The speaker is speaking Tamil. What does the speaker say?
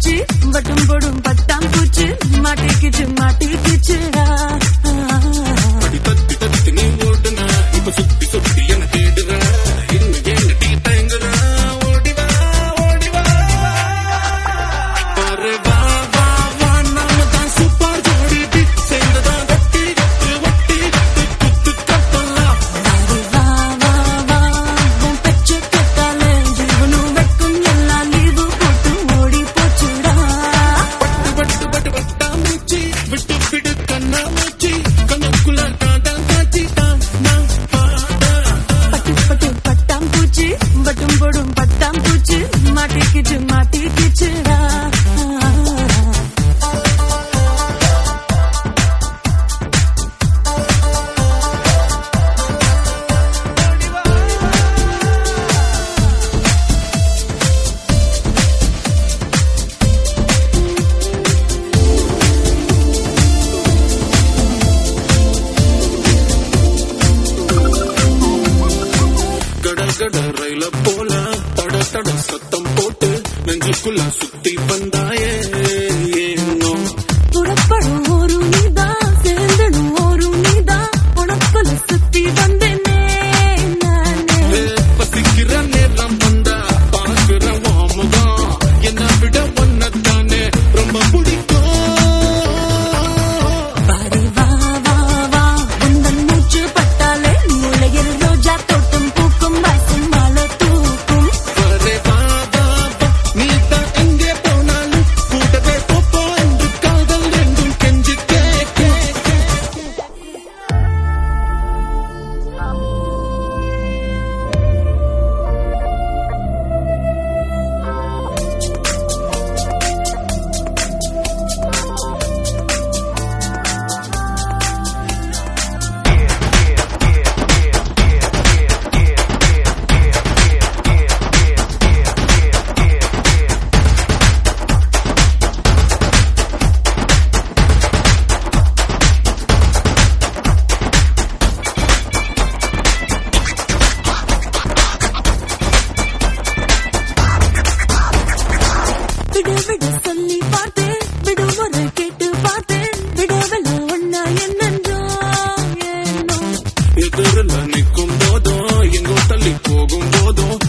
பூச்சி வட்டும் போடும் பட்டாம் பூச்சி மாட்டிக்கிச்சுடா தத்தி தத்தி நீ ஓடுனா இப்ப சுத்தி சுத்தி என தேடுற இன்னும் என்ன டீ தயங்குற ஓடிவா ஓடிவா அரே வா வா வா நாம தான் சூப்பர் ஜோடி சேர்ந்துதான் ஒட்டி ஒட்டி குத்து கப்பலாம் அரே வா வா வா உன் பெற்ற கேட்டாலே ஜீவனும் வெட்கும் எல்லாம் லீவு போட்டு ஓடி போச்சுடா பட்டு பட்டு பட்டு பட்டாம்பூச்சி விட்டு விடு கண்ணாமூச்சி கண்ணுக்குள்ள காதல் காட்சி தான் நான் பாட பட்டு பட்டு பட்டாம் பூச்சி வட்டும் போடும் பட்டாம் பூச்சி மாட்டிக்கிச்சுடா கட ரயில போல தட தட சத்தம் போட்டு நெஞ்சுக்குள்ள சுத்தி வந்தாயே ஏனோ புறப்படும் ஒரு நீதான் சேர்ந்துடும் ஒரு நீதான் உனக்குள்ள சுத்தி வந்தேனே நானே பசிக்கிற நேரம் வந்தா பார்க்கிற முகம் என்ன விட ஒன்னதானே ரொம்ப பிடிக்கும் பாடி வா வா வா உந்தன் மூச்சு பட்டாலே மூளையில் ரோஜா தோட்டம் பூக்கும் வாசம் மாலை தூக்கும் அரே வா வா வா நீ தான் எங்கே போனாலும் கூடவே போப்போ என்று காதல் என்றும் கெஞ்சி கேட்க விடு விடு சொல்லி பார்த்தேன் விடுமுறை கேட்டு பார்த்தேன் விடவில்லை ஒன்னா என்னன்றோ ஏனோ எதிரில் நிற்கும் போதோ எங்கோ தள்ளி போகும் போதோ